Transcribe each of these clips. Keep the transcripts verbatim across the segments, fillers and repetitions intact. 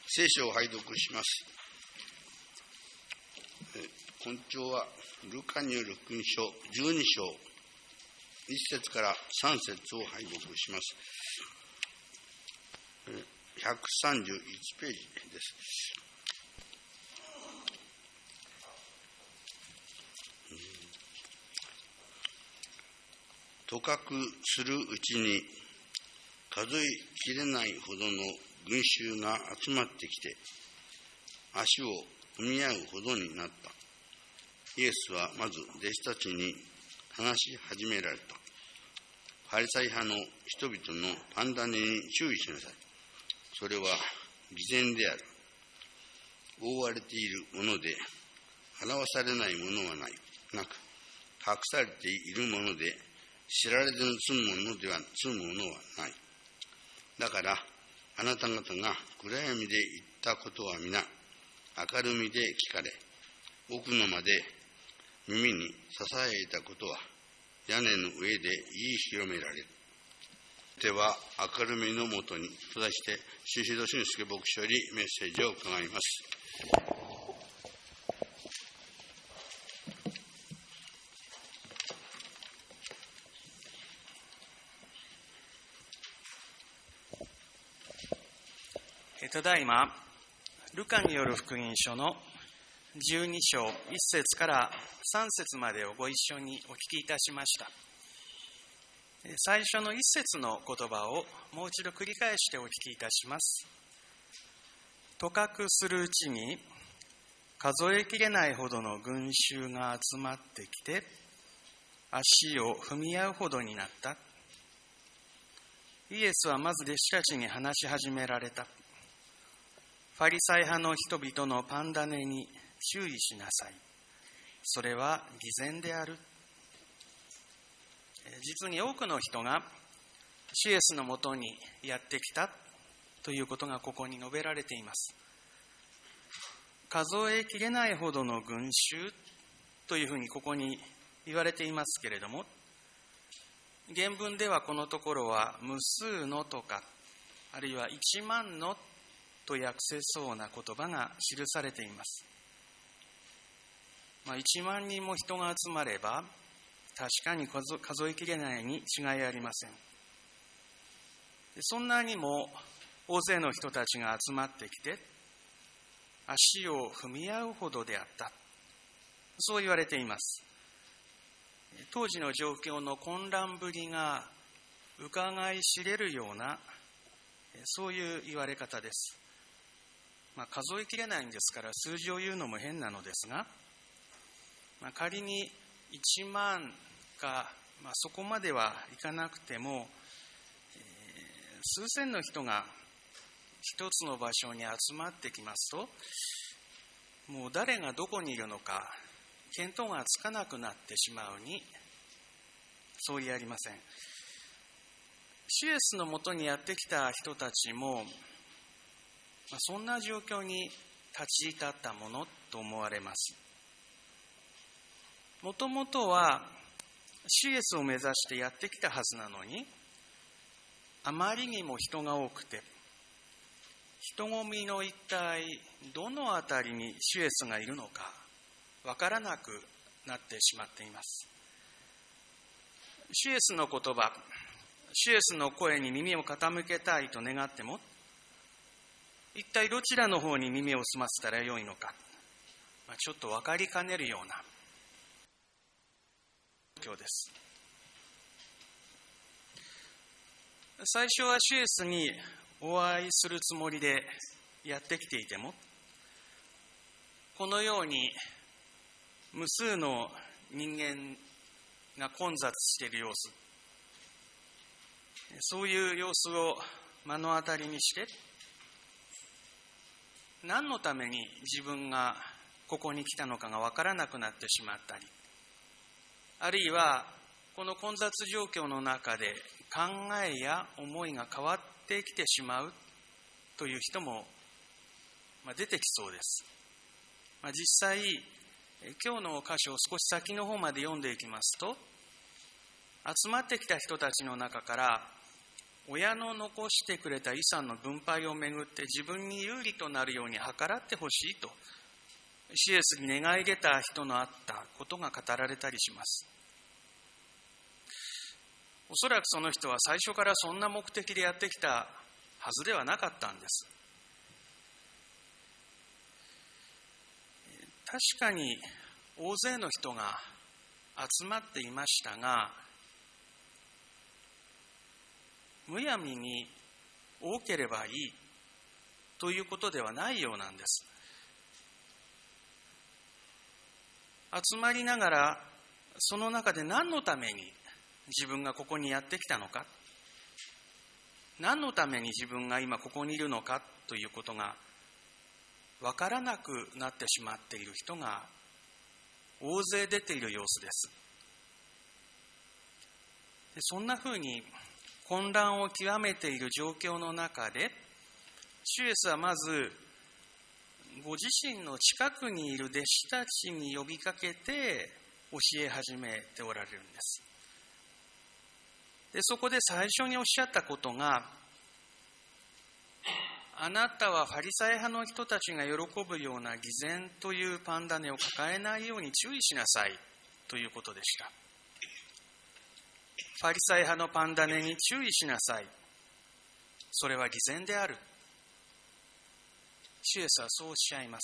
聖書を拝読します。今朝はルカによる福音書じゅうに章いっ節からさん節を拝読します。ひゃくさんじゅういちページです。とかくするうちに数えきれないほどの群衆が集まってきて足を踏み合うほどになった。イエスはまず弟子たちに話し始められた。ファリサイ派の人々のパンダネに注意しなさい。それは偽善である。覆われているもので表されないものはない。なく隠されているもので知られずに済むものでは済むものはない。だからあなた方が暗闇で言ったことは皆明るみで聞かれ、奥の間で耳にささやいたことは屋根の上で言い広められる。では明るみのもとにと題して修士堂俊介牧師よりメッセージを伺います。 ただいまルカによる福音書のじゅうに章いっ節からさん節までをご一緒にお聞きいたしました。最初のいっ節の言葉をもう一度繰り返してお聞きいたします。とかくするうちに数えきれないほどの群衆が集まってきて足を踏み合うほどになった。イエスはまず弟子たちに話し始められた。ファリサイ派の人々のパンダネに注意しなさい。それは偽善である。実に多くの人が主イエスのもとにやってきたということがここに述べられています。数えきれないほどの群衆というふうにここに言われていますけれども、原文ではこのところは無数のとか、あるいは一万のと訳せそうな言葉が記されています。まあ、いちまん人も人が集まれば確かに数、数えきれないに違いありません。でそんなにも大勢の人たちが集まってきて足を踏み合うほどであった、そう言われています。当時の状況の混乱ぶりが伺い知れるようなそういう言われ方です。まあ、数えきれないんですから数字を言うのも変なのですが、まあ、仮にいちまんか、まあ、そこまではいかなくても、えー、数千の人が一つの場所に集まってきますと、もう誰がどこにいるのか見当がつかなくなってしまうに相違ありません。主イエスのもとにやってきた人たちもまあ、そんな状況に立ち至ったものと思われます。もともとは主イエスを目指してやってきたはずなのに、あまりにも人が多くて、人混みの一体どのあたりに主イエスがいるのかわからなくなってしまっています。主イエスの言葉、主イエスの声に耳を傾けたいと願っても、一体どちらの方に耳を澄ませたらよいのか、まあ、ちょっと分かりかねるような状況です。最初は主イエスにお会いするつもりでやってきていても、このように無数の人間が混雑している様子、そういう様子を目の当たりにして、何のために自分がここに来たのかが分からなくなってしまったり、あるいはこの混雑状況の中で考えや思いが変わってきてしまうという人も出てきそうです。実際今日の箇所を少し先の方まで読んでいきますと、集まってきた人たちの中から親の残してくれた遺産の分配をめぐって自分に有利となるように計らってほしいとシエスに願い出た人のあったことが語られたりします。おそらくその人は最初からそんな目的でやってきたはずではなかったんです。確かに大勢の人が集まっていましたが、むやみに多ければいいということではないようなんです。集まりながらその中で何のために自分がここにやってきたのか、何のために自分が今ここにいるのかということが分からなくなってしまっている人が大勢出ている様子です。でそんなふうに混乱を極めている状況の中で、主イエスはまずご自身の近くにいる弟子たちに呼びかけて教え始めておられるんです。でそこで最初におっしゃったことが、あなたはファリサイ派の人たちが喜ぶような偽善というパンダネを抱えないように注意しなさいということでした。ファリサイ派のパンダネに注意しなさい。それは偽善である。主イエスはそうおっしゃいます。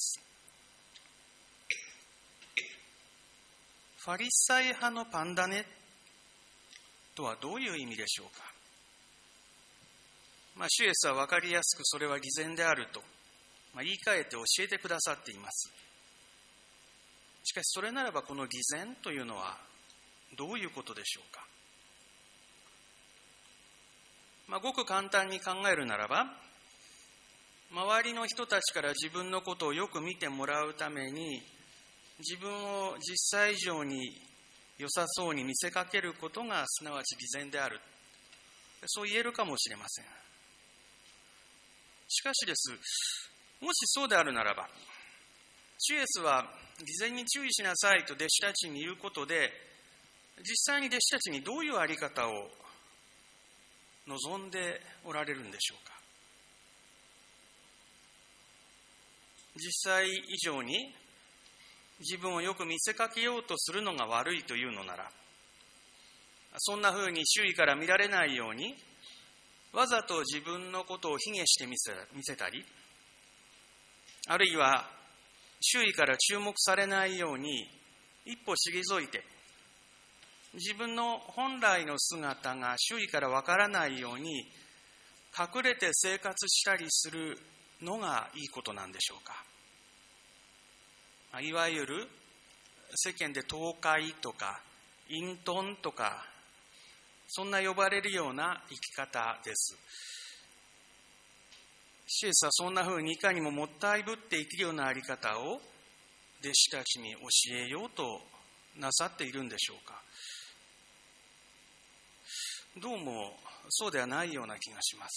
ファリサイ派のパンダネとはどういう意味でしょうか。まあ、主イエスは分かりやすくそれは偽善であると、まあ、言い換えて教えてくださっています。しかしそれならばこの偽善というのはどういうことでしょうか。まあ、ごく簡単に考えるならば、周りの人たちから自分のことをよく見てもらうために、自分を実際以上に良さそうに見せかけることがすなわち偽善である、そう言えるかもしれません。しかしです、もしそうであるならば、主イエスは偽善に注意しなさいと弟子たちに言うことで、実際に弟子たちにどういうあり方を望んでおられるんでしょうか。実際以上に自分をよく見せかけようとするのが悪いというのなら、そんなふうに周囲から見られないようにわざと自分のことを卑下して見せ、見せたり、あるいは周囲から注目されないように一歩退いて、自分の本来の姿が周囲からわからないように隠れて生活したりするのがいいことなんでしょうか。いわゆる世間で東海とか隠遁とか、そんな呼ばれるような生き方です。主イエスはそんなふうにいかにももったいぶって生きるようなあり方を弟子たちに教えようとなさっているんでしょうか。どうもそうではないような気がします。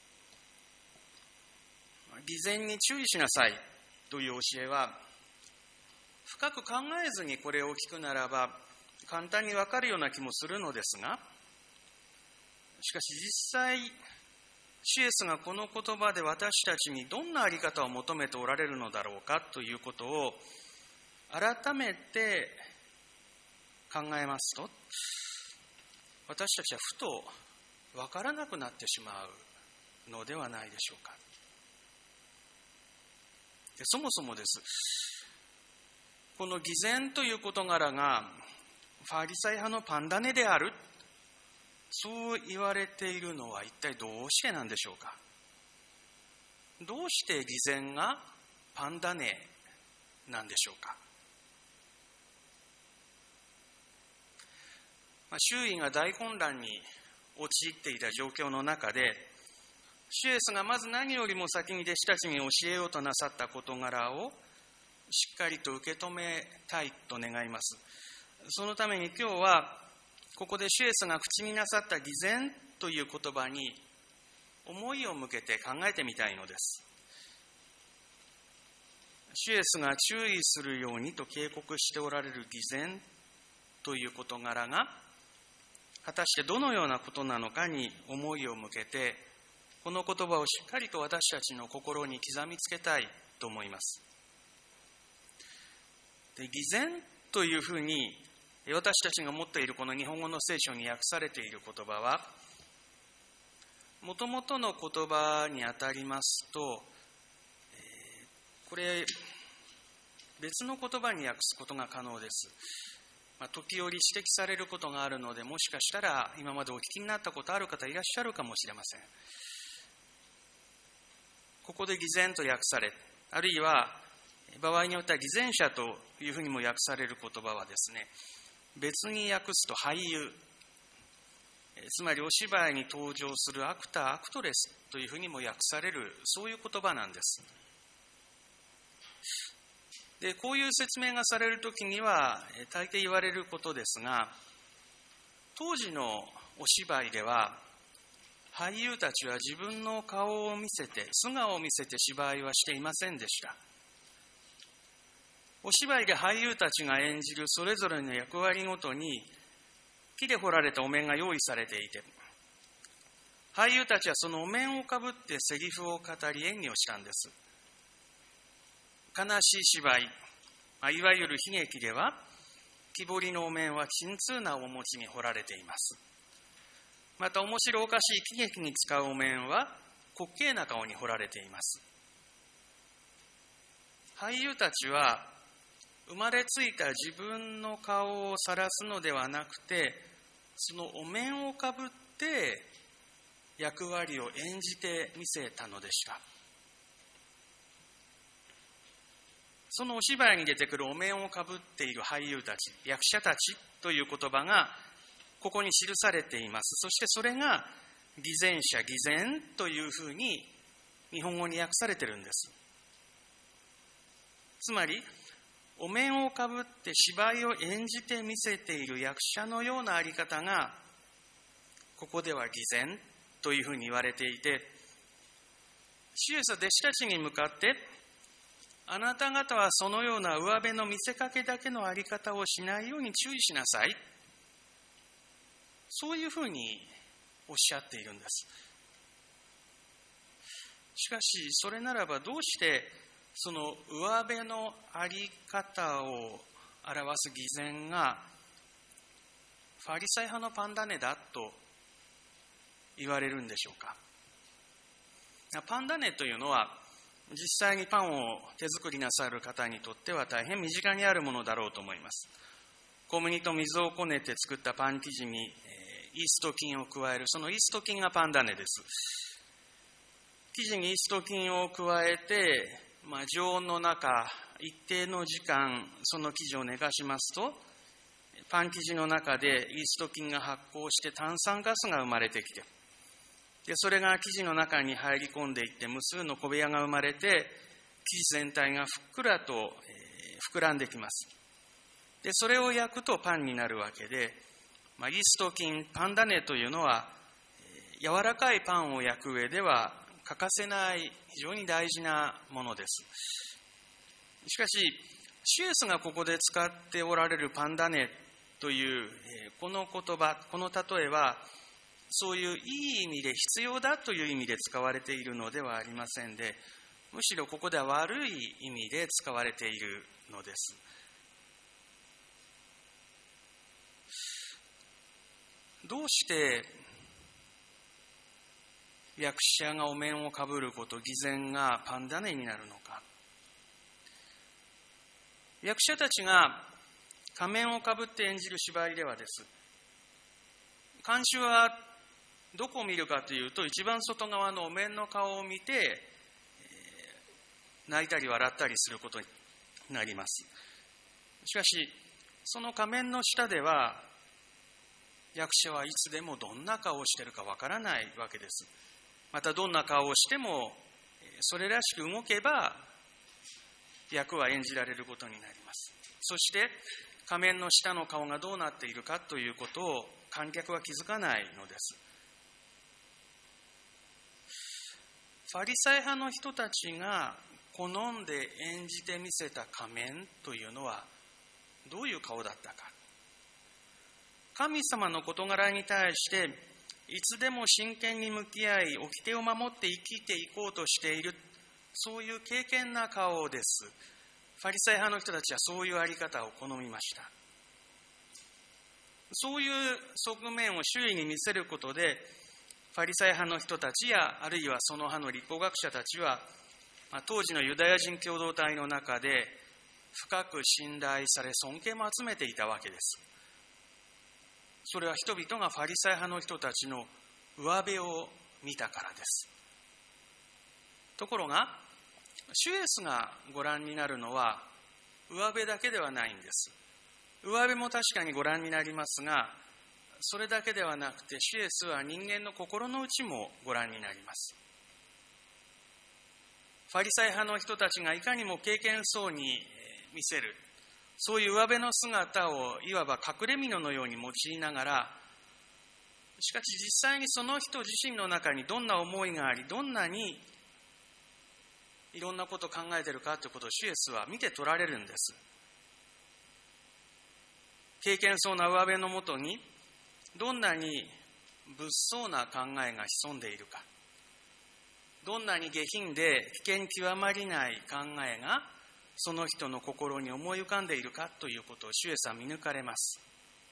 偽善に注意しなさいという教えは、深く考えずにこれを聞くならば簡単にわかるような気もするのですが、しかし実際主イエスがこの言葉で私たちにどんなあり方を求めておられるのだろうかということを改めて考えますと、私たちはふとわからなくなってしまうのではないでしょうか。でそもそもです、この偽善という事柄がファリサイ派のパンダネである、そう言われているのは一体どうしてなんでしょうか。どうして偽善がパンダネなんでしょうか。まあ、周囲が大混乱に陥っていた状況の中で、主イエスがまず何よりも先に弟子たちに教えようとなさった事柄をしっかりと受け止めたいと願います。そのために今日はここで主イエスが口になさった偽善という言葉に思いを向けて考えてみたいのです。主イエスが注意するようにと警告しておられる偽善という事柄が、 果たしてどのようなことなのかに思いを向けて、この言葉をしっかりと私たちの心に刻みつけたいと思います。で、偽善というふうに私たちが持っているこの日本語の聖書に訳されている言葉は、もともとの言葉にあたりますと、これ別の言葉に訳すことが可能です。まあ、時折指摘されることがあるので、もしかしたら今までお聞きになったことある方いらっしゃるかもしれません。ここで偽善と訳され、あるいは場合によっては偽善者というふうにも訳される言葉はですね、別に訳すと俳優、つまりお芝居に登場するアクター、アクトレスというふうにも訳される、そういう言葉なんです。で、こういう説明がされるときには大抵言われることですが、当時のお芝居では俳優たちは自分の顔を見せて、素顔を見せて芝居はしていませんでした。お芝居で俳優たちが演じるそれぞれの役割ごとに木で彫られたお面が用意されていて、俳優たちはそのお面をかぶってセリフを語り演技をしたんです。悲しい芝居、いわゆる悲劇では、木彫りのお面は沈痛な面持ちに彫られています。また面白おかしい喜劇に使うお面は滑稽な顔に彫られています。俳優たちは生まれついた自分の顔を晒すのではなくて、そのお面をかぶって役割を演じてみせたのでした。そのお芝居に出てくるお面をかぶっている俳優たち、役者たちという言葉がここに記されています。そしてそれが偽善者、偽善というふうに日本語に訳されているんです。つまり、お面をかぶって芝居を演じてみせている役者のようなあり方が、ここでは偽善というふうに言われていて、主イエスは弟子たちに向かって、あなた方はそのような上辺の見せかけだけのあり方をしないように注意しなさい。そういうふうにおっしゃっているんです。しかし、それならばどうしてその上辺のあり方を表す偽善がファリサイ派のパンダネだと言われるんでしょうか。パンダネというのは実際にパンを手作りなさる方にとっては大変身近にあるものだろうと思います。小麦と水をこねて作ったパン生地にイースト菌を加える、そのイースト菌がパンダネです。生地にイースト菌を加えて、まあ、常温の中一定の時間その生地を寝かしますと、パン生地の中でイースト菌が発酵して炭酸ガスが生まれてきて、でそれが生地の中に入り込んでいって無数の小部屋が生まれて、生地全体がふっくらと、えー、膨らんできます。でそれを焼くとパンになるわけで、まあ、イースト菌、パンダネというのは、えー、柔らかいパンを焼く上では欠かせない非常に大事なものです。しかし、主イエスがここで使っておられるパンダネという、えー、この言葉、この例えは、そういういい意味で必要だという意味で使われているのではありませんで、むしろここでは悪い意味で使われているのです。どうして役者がお面をかぶること、偽善がパンダネになるのか。役者たちが仮面をかぶって演じる芝居ではです。観衆はどこを見るかというと、一番外側のお面の顔を見て、えー、泣いたり笑ったりすることになります。しかし、その仮面の下では、役者はいつでもどんな顔をしているかわからないわけです。またどんな顔をしても、それらしく動けば、役は演じられることになります。そして、仮面の下の顔がどうなっているかということを観客は気づかないのです。ファリサイ派の人たちが好んで演じてみせた仮面というのはどういう顔だったか。 神様の事柄に対していつでも真剣に向き合い、掟を守って生きていこうとしている、そういう敬虔な顔です。ファリサイ派の人たちはそういうあり方を好みました。そういう側面を周囲に見せることで、ファリサイ派の人たちや、あるいはその派の律法学者たちは、まあ、当時のユダヤ人共同体の中で深く信頼され尊敬も集めていたわけです。それは人々がファリサイ派の人たちの上辺を見たからです。ところが、主イエスがご覧になるのは上辺だけではないんです。上辺も確かにご覧になりますが、それだけではなくて、主イエスは人間の心の内もご覧になります。ファリサイ派の人たちがいかにも敬虔そうに見せる、そういう上辺の姿をいわば隠れ蓑のように用いながら、しかし実際にその人自身の中にどんな思いがあり、どんなにいろんなことを考えているかということを主イエスは見て取られるんです。敬虔そうな上辺のもとにどんなに物騒な考えが潜んでいるか、どんなに下品で危険極まりない考えがその人の心に思い浮かんでいるかということを主イエスは見抜かれます。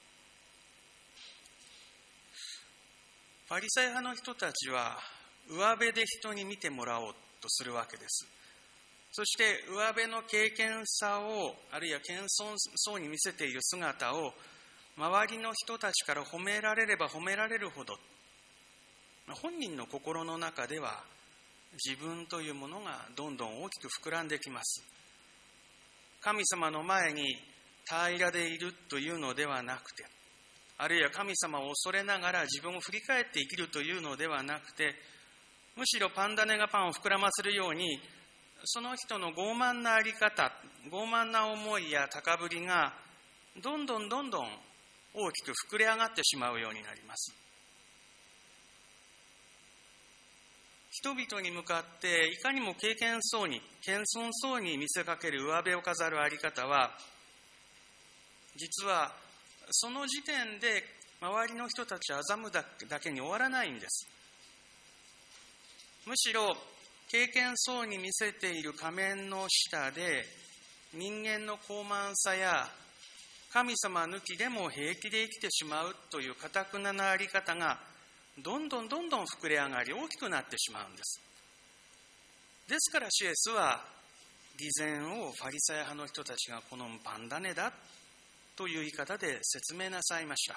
ファリサイ派の人たちは上辺で人に見てもらおうとするわけです。そして上辺の敬虔さを、あるいは謙遜そうに見せている姿を周りの人たちから褒められれば褒められるほど、本人の心の中では自分というものがどんどん大きく膨らんできます。神様の前に平らでいるというのではなくて、あるいは神様を恐れながら自分を振り返って生きるというのではなくて、むしろパン種がパンを膨らませるように、その人の傲慢なあり方、傲慢な思いや高ぶりがどんどんどんどん大きく膨れ上がってしまうようになります。人々に向かっていかにも敬虔そうに、謙遜そうに見せかける上辺を飾るあり方は、実はその時点で周りの人たちを欺むだけに終わらないんです。むしろ敬虔そうに見せている仮面の下で、人間の高慢さや神様抜きでも平気で生きてしまうという頑ななあり方がどんどんどんどん膨れ上がり大きくなってしまうんです。ですから主イエスは偽善をファリサイ派の人たちが好むパン種だという言い方で説明なさいました。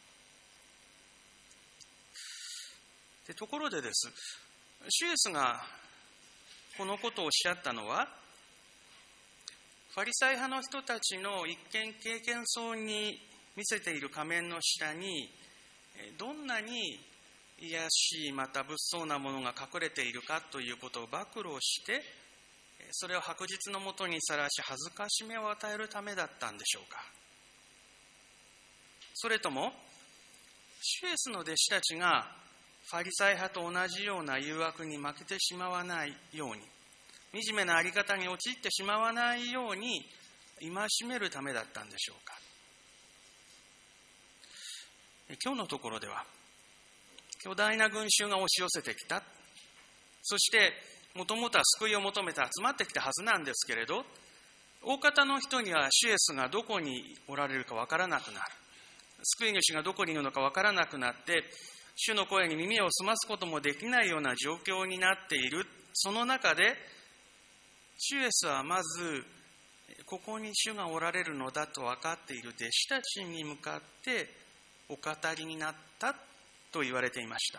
でところでです、主イエスがこのことをおっしゃったのは、ファリサイ派の人たちの一見敬虔そうに見せている仮面の下にどんなに卑しいまた物騒なものが隠れているかということを暴露して、それを白日のもとにさらし恥ずかしめを与えるためだったんでしょうか。それとも主イエスの弟子たちがファリサイ派と同じような誘惑に負けてしまわないように、惨めなあり方に陥ってしまわないように戒めるためだったんでしょうか。今日のところでは、巨大な群衆が押し寄せてきた。そしてもともとは救いを求めて集まってきたはずなんですけれど、大方の人には主イエスがどこにおられるかわからなくなる。救い主がどこにいるのかわからなくなって、主の声に耳を澄ますこともできないような状況になっている。その中で主イエスはまず、ここに主がおられるのだと分かっている弟子たちに向かってお語りになったと言われていました。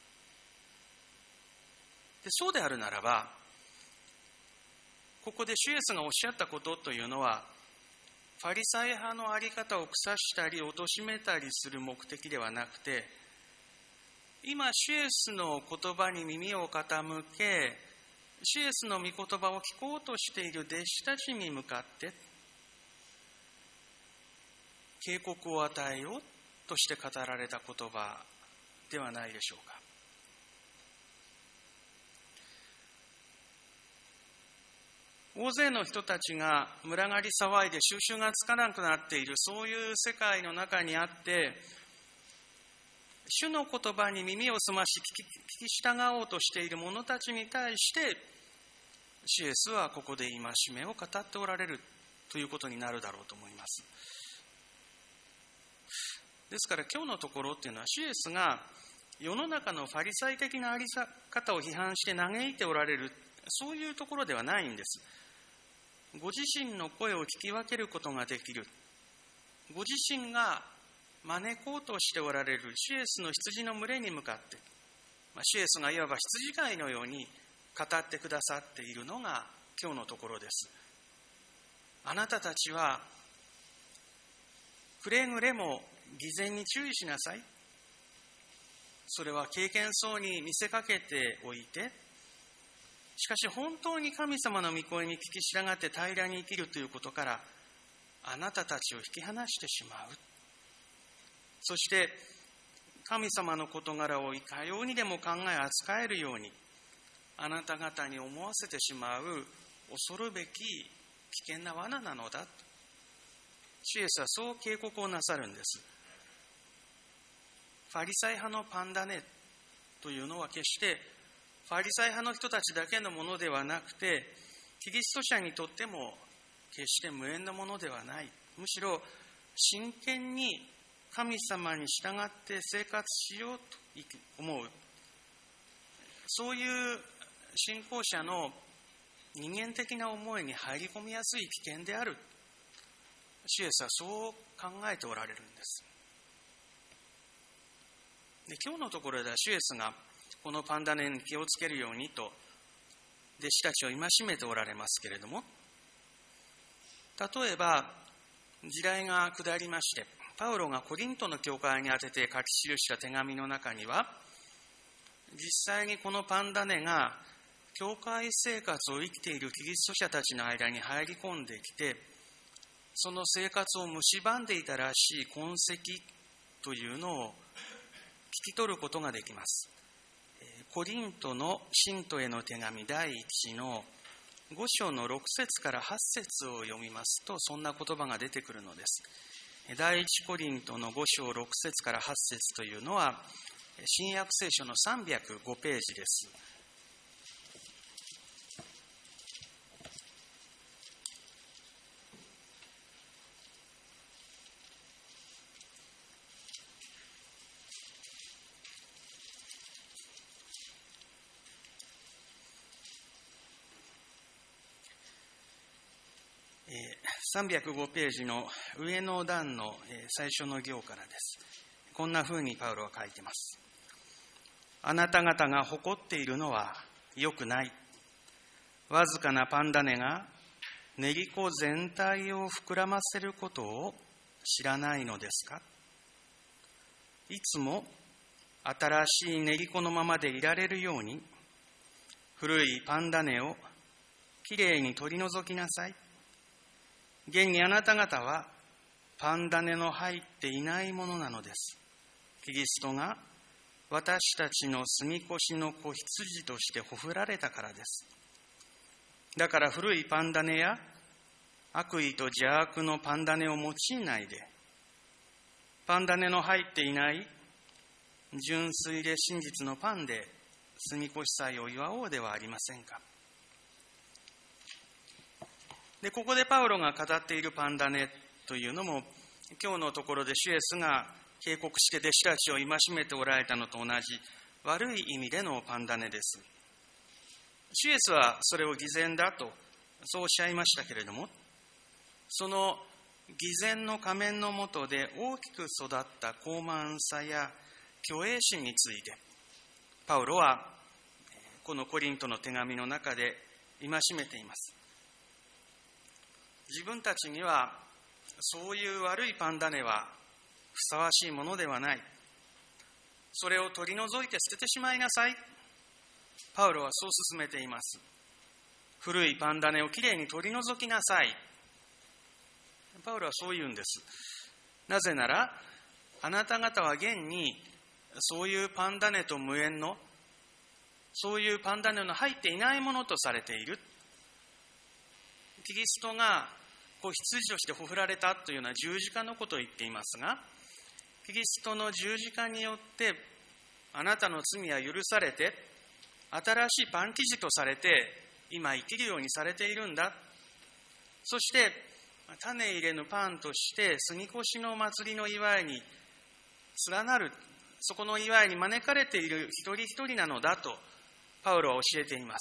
でそうであるならば、ここで主イエスがおっしゃったことというのは、ファリサイ派のあり方を腐したり貶めたりする目的ではなくて、今主イエスの言葉に耳を傾け、主イエスの御言葉を聞こうとしている弟子たちに向かって警告を与えようとして語られた言葉ではないでしょうか。 大勢の人たちが群がり騒いで収拾がつかなくなっている、そういう世界の中にあって、主の言葉に耳を澄まし聞き従おうとしている者たちに対して、主イエスはここで戒めを語っておられるということになるだろうと思います。ですから今日のところっていうのは、主イエスが世の中のファリサイ的なあり方を批判して嘆いておられる、そういうところではないんです。ご自身の声を聞き分けることができる、ご自身が招こうとしておられる主イエスの羊の群れに向かって、主イエスがいわば羊飼いのように語ってくださっているのが今日のところです。あなたたちはくれぐれも偽善に注意しなさい。それは経験そうに見せかけておいて、しかし本当に神様の御声に聞き従って平らに生きるということから、あなたたちを引き離してしまう。そして神様の事柄をいかようにでも考え扱えるように、あなた方に思わせてしまう恐るべき危険な罠なのだ。主イエスはそう警告をなさるんです。ファリサイ派のパンダネというのは決してファリサイ派の人たちだけのものではなくて、キリスト者にとっても決して無縁のものではない。むしろ真剣に神様に従って生活しようと思う、そういう信仰者の人間的な思いに入り込みやすい危険である、主イエスはそう考えておられるんです。で、今日のところでは主イエスがこのパンダネに気をつけるようにと弟子たちを戒めておられますけれども、例えば時代が下りまして、パウロがコリントの教会に宛てて書き記した手紙の中には、実際にこのパンダネが教会生活を生きているキリスト者たちの間に入り込んできて、その生活を蝕んでいたらしい痕跡というのを聞き取ることができます。コリントの信徒への手紙第一のご章のろく節からはち節を読みますと、そんな言葉が出てくるのです。第一コリントのご章ろく節からはち節というのは新約聖書のさんびゃくごページです。さんびゃくごページの上の段の最初の行からです。こんな風にパウロは書いています。あなた方が誇っているのは良くない。わずかなパンダネが練り粉全体を膨らませることを知らないのですか。いつも新しい練り粉のままでいられるように、古いパンダネをきれいに取り除きなさい。現にあなた方はパンダネの入っていないものなのです。キリストが私たちの住み越しの子羊としてほふられたからです。だから古いパンダネや悪意と邪悪のパンダネを用いないで、パンダネの入っていない純粋で真実のパンで住み越し祭を祝おうではありませんか。で、ここでパウロが語っているパンダネというのも、今日のところで主イエスが警告して弟子たちを戒めておられたのと同じ悪い意味でのパンダネです。主イエスはそれを偽善だとそうおっしゃいましたけれども、その偽善の仮面の下で大きく育った高慢さや虚栄心について、パウロはこのコリントの手紙の中で戒めています。自分たちにはそういう悪いパンダネはふさわしいものではない。それを取り除いて捨ててしまいなさい。パウロはそう勧めています。古いパンダネをきれいに取り除きなさい。パウロはそう言うんです。なぜなら、あなた方は現にそういうパンダネと無縁の、そういうパンダネの入っていないものとされている。 キリストが子羊としてほふられたというのは十字架のことを言っていますが、キリストの十字架によってあなたの罪は許されて、新しいパン生地とされて今生きるようにされているんだ。そして種入れぬパンとして杉越の祭りの祝いに連なる、そこの祝いに招かれている一人一人なのだとパウロは教えています。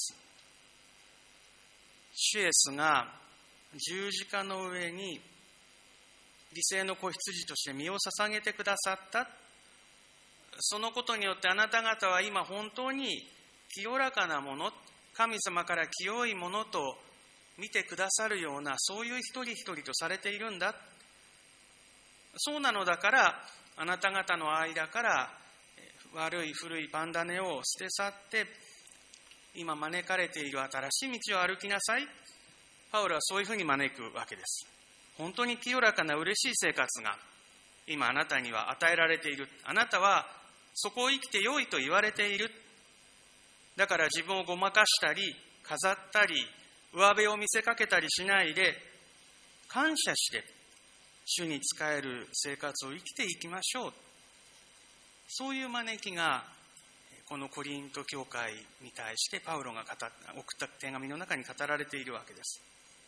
主イエスが十字架の上に犠牲の子羊として身を捧げてくださった。そのことによってあなた方は今本当に清らかなもの、神様から清いものと見てくださるような、そういう一人一人とされているんだ。そうなのだから、あなた方の間から悪い古いパン種を捨て去って、今招かれている新しい道を歩きなさい。パウロはそういうふうに招くわけです。本当に清らかな嬉しい生活が今あなたには与えられている。あなたはそこを生きて良いと言われている。だから自分をごまかしたり飾ったり上辺を見せかけたりしないで、感謝して主に仕える生活を生きていきましょう。そういう招きがこのコリント教会に対してパウロが語った送った手紙の中に語られているわけです。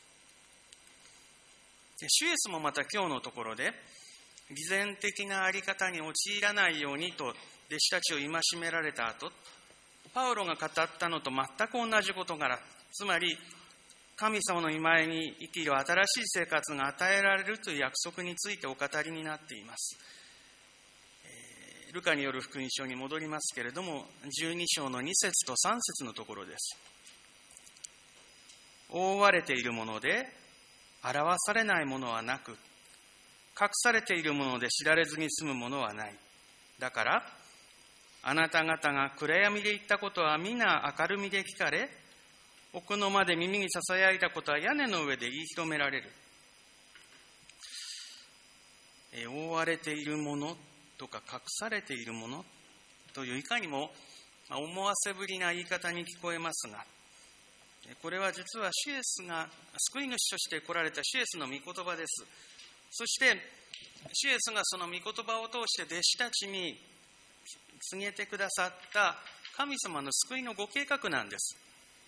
で主イエスもまた今日のところで、偽善的なあり方に陥らないようにと弟子たちを戒められた後、パウロが語ったのと全く同じ事柄、つまり神様の御前に生きる新しい生活が与えられるという約束についてお語りになっています。えー、ルカによる福音書に戻りますけれども、じゅうに章のに節とさん節のところです。覆われているもので表されないものはなく、隠されているもので知られずに済むものはない。だからあなた方が暗闇で言ったことは皆明るみで聞かれ、奥の間で耳にささやいたことは屋根の上で言い広められる。え覆われているものとか隠されているものといういかにも思わせぶりな言い方に聞こえますが、これは実は主イエスが救い主として来られた主イエスの御言葉です。そして主イエスがその御言葉を通して弟子たちに告げてくださった神様の救いのご計画なんです。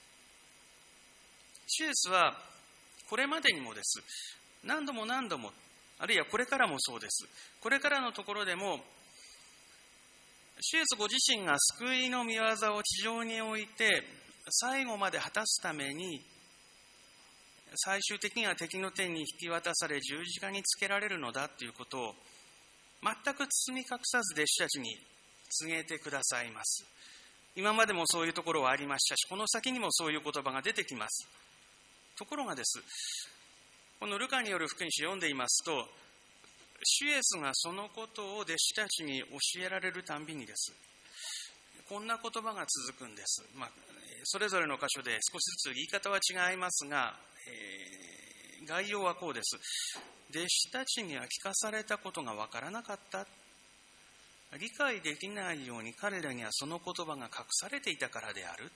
主イエスはこれまでにもです。何度も何度も、あるいはこれからもそうです。これからのところでも、主イエスご自身が救いの御業を地上に置いて最後まで果たすために、最終的には敵の手に引き渡され十字架につけられるのだということを全く包み隠さず弟子たちに告げてくださいます。今までもそういうところはありましたし、この先にもそういう言葉が出てきます。ところがです、このルカによる福音書を読んでいますと、主イエスがそのことを弟子たちに教えられるたんびにです、こんな言葉が続くんです。まあ、それぞれの箇所で少しずつ言い方は違いますが、えー、概要はこうです。弟子たちには聞かされたことがわからなかった。理解できないように彼らにはその言葉が隠されていたからである。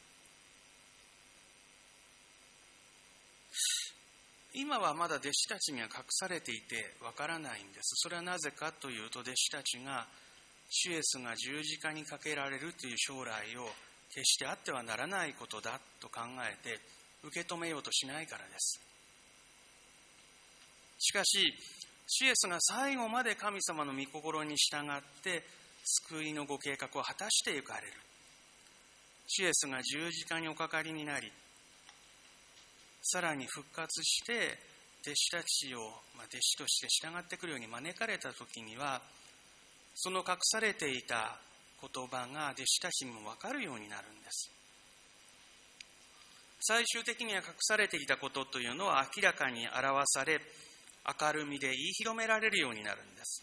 今はまだ弟子たちには隠されていてわからないんです。それはなぜかというと、弟子たちが主イエスが十字架にかけられるという将来を決してあってはならないことだと考えて受け止めようとしないからです。しかし主イエスが最後まで神様の御心に従って救いのご計画を果たしていかれる。主イエスが十字架におかかりになり、さらに復活して弟子たちを弟子として従ってくるように招かれたときには、その隠されていた言葉が弟子たちにも分かるようになるんです。最終的には隠されていたことというのは明らかに表され、明るみで言い広められるようになるんです。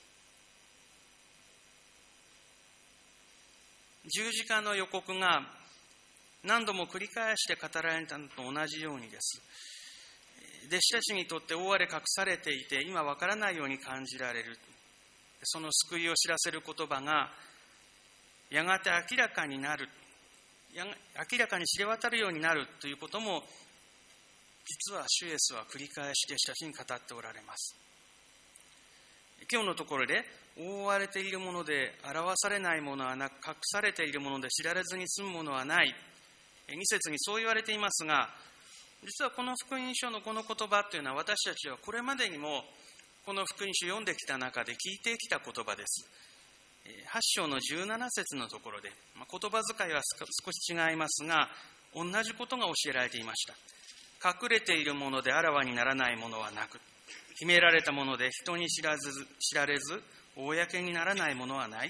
十字架の予告が何度も繰り返して語られたのと同じようにです。弟子たちにとって大荒れ隠されていて今わからないように感じられる、その救いを知らせる言葉がやがて明らかになる、明らかに知れ渡るようになるということも実は主イエスは繰り返し弟子たちに語っておられます。今日のところで、覆われているもので表されないものはなく、隠されているもので知られずに済むものはない。に節にそう言われていますが、実はこの福音書のこの言葉というのは、私たちはこれまでにもこの福音書を読んできた中で聞いてきた言葉です。はち章のじゅうなな節のところで、言葉遣いは少し違いますが、同じことが教えられていました。隠れているものであらわにならないものはなく、秘められたもので人に知らず、知られず、公にならないものはない。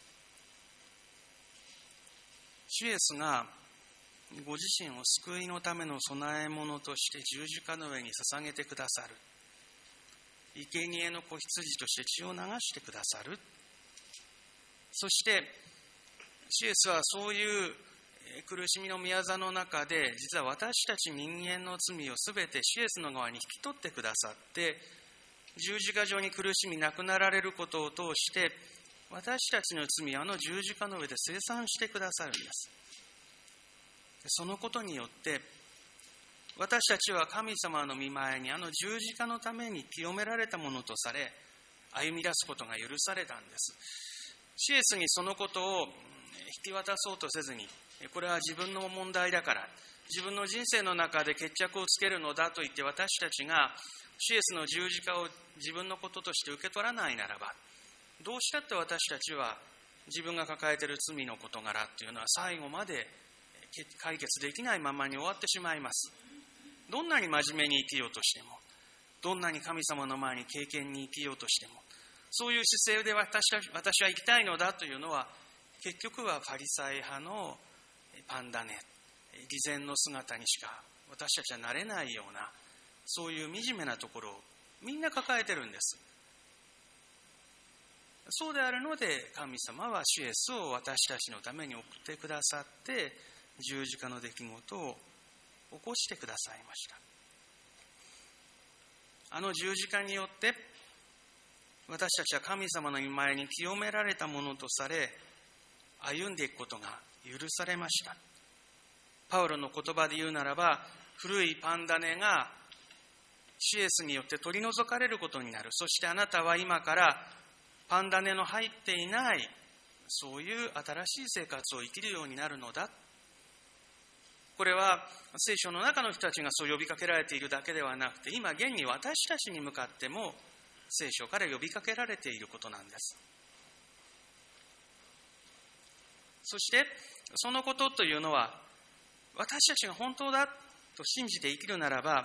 主イエスがご自身を救いのための供え物として十字架の上に捧げてくださる。生贄の子羊として血を流してくださる。そして、主イエスはそういう苦しみの宮座の中で、実は私たち人間の罪をすべて主イエスの側に引き取ってくださって、十字架上に苦しみ亡くなられることを通して、私たちの罪をあの十字架の上で清算してくださるんです。そのことによって、私たちは神様の御前にあの十字架のために清められたものとされ、歩み出すことが許されたんです。主イエスにそのことを引き渡そうとせずに、これは自分の問題だから、自分の人生の中で決着をつけるのだと言って、私たちが主イエスの十字架を自分のこととして受け取らないならば、どうしたって私たちは自分が抱えている罪の事柄というのは最後まで解決できないままに終わってしまいます。どんなに真面目に生きようとしても、どんなに神様の前に敬虔に生きようとしても、そういう姿勢で私は、私は生きたいのだというのは、結局はファリサイ派のパンダネ、偽善の姿にしか私たちはなれないような、そういう惨めなところをみんな抱えてるんです。そうであるので、神様は主イエスを私たちのために送ってくださって、十字架の出来事を起こしてくださいました。あの十字架によって私たちは神様の御前に清められたものとされ、歩んでいくことが許されました。パウロの言葉で言うならば、古いパンダネが主イエスによって取り除かれることになる。そしてあなたは今からパンダネの入っていない、そういう新しい生活を生きるようになるのだ。これは聖書の中の人たちがそう呼びかけられているだけではなくて、今現に私たちに向かっても聖書から呼びかけられていることなんです。そしてそのことというのは、私たちが本当だと信じて生きるならば、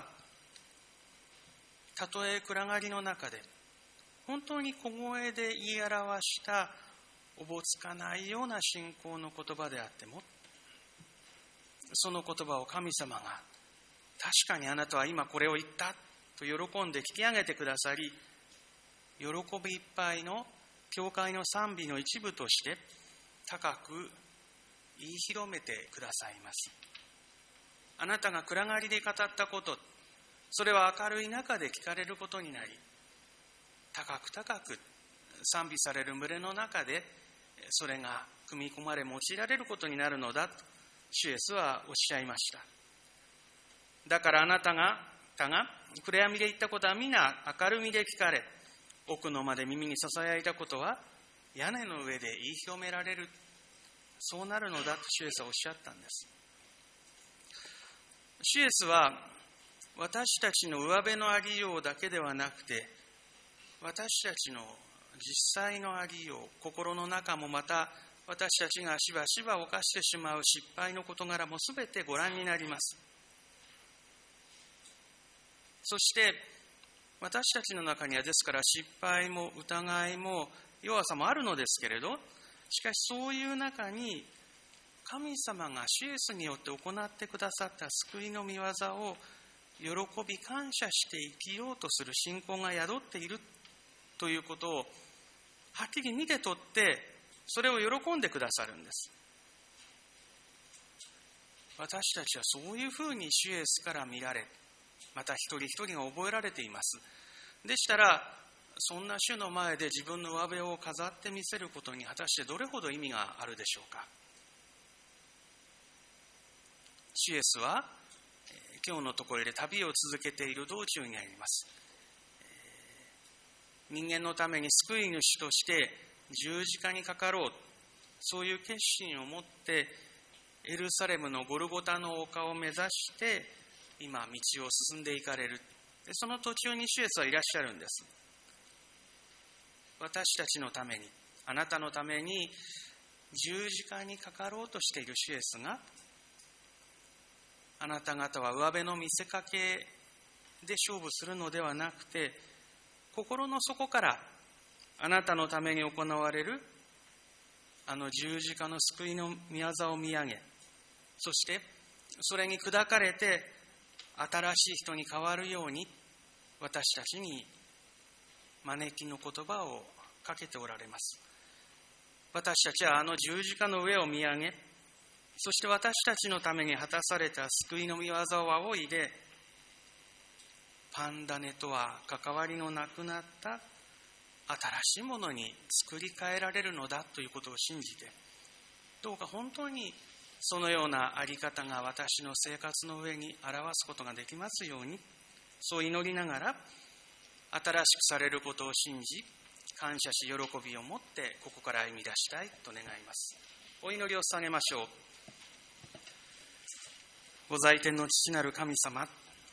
たとえ暗がりの中で本当に小声で言い表したおぼつかないような信仰の言葉であっても、その言葉を神様が確かにあなたは今これを言ったと喜んで聞き上げてくださり、喜びいっぱいの教会の賛美の一部として高く言い広めてくださいます。あなたが暗がりで語ったこと、それは明るい中で聞かれることになり、高く高く賛美される群れの中でそれが組み込まれ用いられることになるのだと主イエスはおっしゃいました。だからあなたがたが暗闇で言ったことは皆明るみで聞かれ、奥の間で耳にささやいたことは屋根の上で言い広められる。そうなるのだと主イエスはおっしゃったんです。主イエスは私たちの上辺のありようだけではなくて、私たちの実際のありよう、心の中もまた私たちがしばしば犯してしまう失敗の事柄もすべてご覧になります。そして私たちの中にはですから失敗も疑いも弱さもあるのですけれど、しかしそういう中に神様が主イエスによって行ってくださった救いの御業を喜び感謝して生きようとする信仰が宿っているということをはっきり見て取って、それを喜んでくださるんです。私たちはそういうふうに主イエスから見られ、また一人一人が覚えられています。でしたら、そんな主の前で自分の上辺を飾ってみせることに果たしてどれほど意味があるでしょうか。主イエスは今日のところで旅を続けている道中にあります。人間のために救い主として十字架にかかろう、そういう決心を持ってエルサレムのゴルゴタの丘を目指して今道を進んでいかれる。でその途中に主イエスはいらっしゃるんです。私たちのために、あなたのために十字架にかかろうとしている主イエスが、あなた方は上辺の見せかけで勝負するのではなくて、心の底からあなたのために行われるあの十字架の救いの御業を見上げ、そしてそれに砕かれて新しい人に変わるように、私たちに招きの言葉をかけておられます。私たちはあの十字架の上を見上げ、そして私たちのために果たされた救いの御業を仰いで、パンダネとは関わりのなくなった新しいものに作り変えられるのだということを信じて、どうか本当にそのようなあり方が私の生活の上に表すことができますように、そう祈りながら新しくされることを信じ、感謝し喜びを持ってここから歩み出したいと願います。お祈りを捧げましょう。ご在天の父なる神様、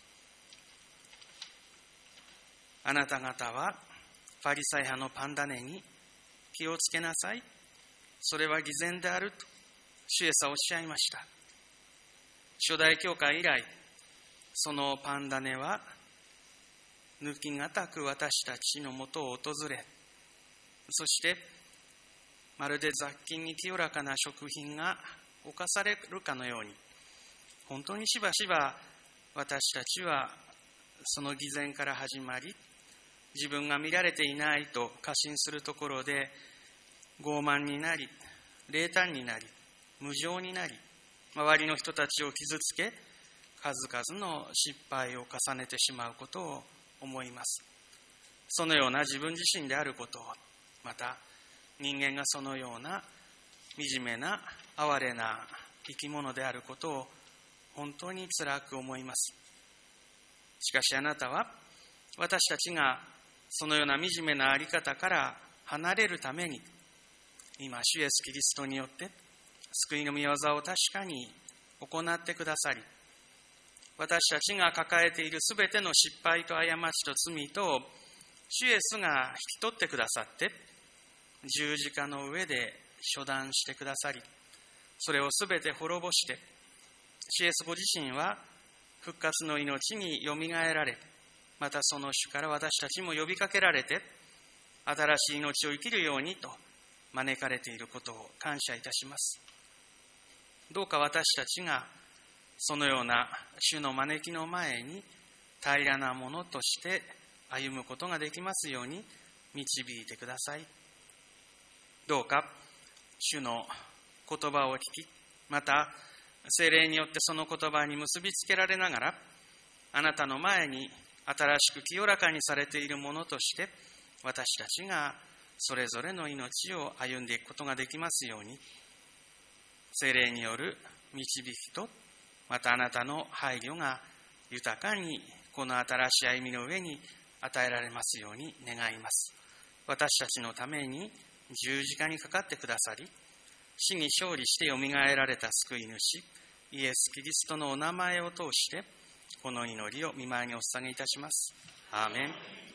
あなた方はファリサイ派のパンダネに気をつけなさい、それは偽善であると主イエスはおっしゃいました。初代教会以来、そのパンダネは抜きがたく私たちのもとを訪れ、そしてまるで雑菌に清らかな食品が侵されるかのように、本当にしばしば私たちはその偽善から始まり、自分が見られていないと過信するところで傲慢になり、冷淡になり、無情になり、周りの人たちを傷つけ、数々の失敗を重ねてしまうことを思います。そのような自分自身であることを、また人間がそのような惨めな哀れな生き物であることを本当に辛く思います。しかしあなたは私たちがそのような惨めなあり方から離れるために、今主イエスキリストによって救いの御業を確かに行ってくださり、私たちが抱えているすべての失敗と過ちと罪と主イエスが引き取ってくださって、十字架の上で処断してくださり、それをすべて滅ぼして、主イエスご自身は復活の命によみがえられ、またその主から私たちも呼びかけられて、新しい命を生きるようにと招かれていることを感謝いたします。どうか私たちがそのような主の招きの前に平らなものとして歩むことができますように導いてください。どうか主の言葉を聞き、また聖霊によってその言葉に結びつけられながら、あなたの前に新しく清らかにされているものとして私たちがそれぞれの命を歩んでいくことができますように、聖霊による導きと、またあなたの配慮が豊かにこの新しい歩みの上に与えられますように願います。私たちのために十字架にかかってくださり、死に勝利してよみがえられた救い主イエス・キリストのお名前を通してこの祈りを御前にお捧げいたします。アーメン。